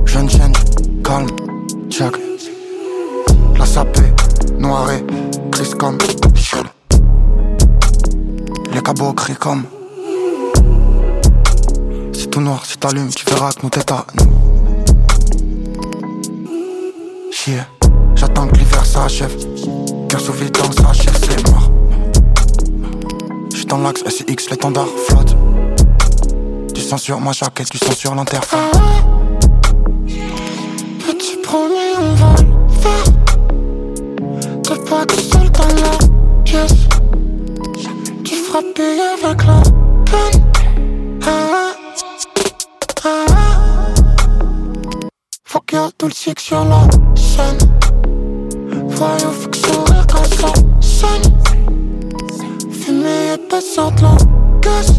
Jeune change, calme, check. La sapée, noirée, grise comme chill. Les cabots crient comme. C'est tout noir, si t'allumes, tu verras que nous t'étonnons. Chier, j'attends que l'hiver s'achève. Cœur sous vide dans sa chaise, c'est mort. J'suis dans l'axe SX, l'étendard flotte. Du sang sur ma jaquette, du sang sur l'interphone. Petit premier, on va le faire. T'es pas tout seul dans la pièce. Tu feras payer avec la peine. Faut qu'il y a tout le cycle sur la scène. Voyons, faut que sourire quand ça sonne. Fumée épaissante, la caisse.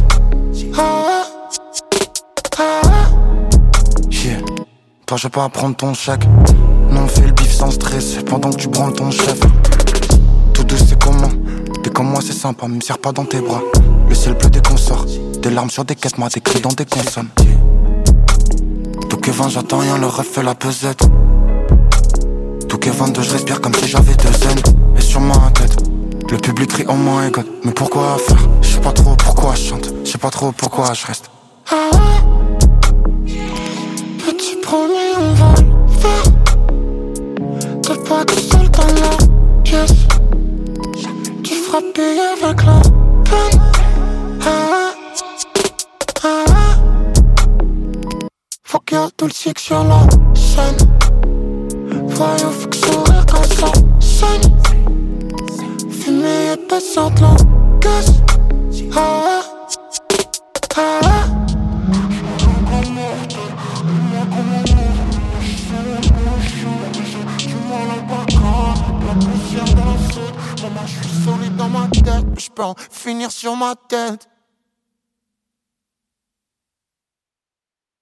Yeah. Toi je vais pas prendre ton chèque. Non, on fait le bif sans stress pendant que tu branles ton chef. Tout douce c'est comment. T'es comme moi c'est sympa, mais me serre pas dans tes bras. Le ciel pleut dès qu'on sort. Des larmes sur des quêtes, des cris dans des consonnes. Tout que 20 j'attends rien, le ref fait la pesette. Tout que 22 je respire comme si j'avais 2 zen. Et sur ma tête le public crie oh my god. Mais pourquoi faire? Je sais pas trop pourquoi je chante. Je sais pas trop pourquoi je reste. Petit premier, on va le faire. T'es pas tout seul dans la pièce. Tu feras payer avec la peine. Faut qu'il y a tout le cycle sur la scène. Voyons, faut que sourire quand ça sonne. Fumée épaissante, la caisse. Maman, je suis solide dans ma tête, mais je peux en finir sur ma tête.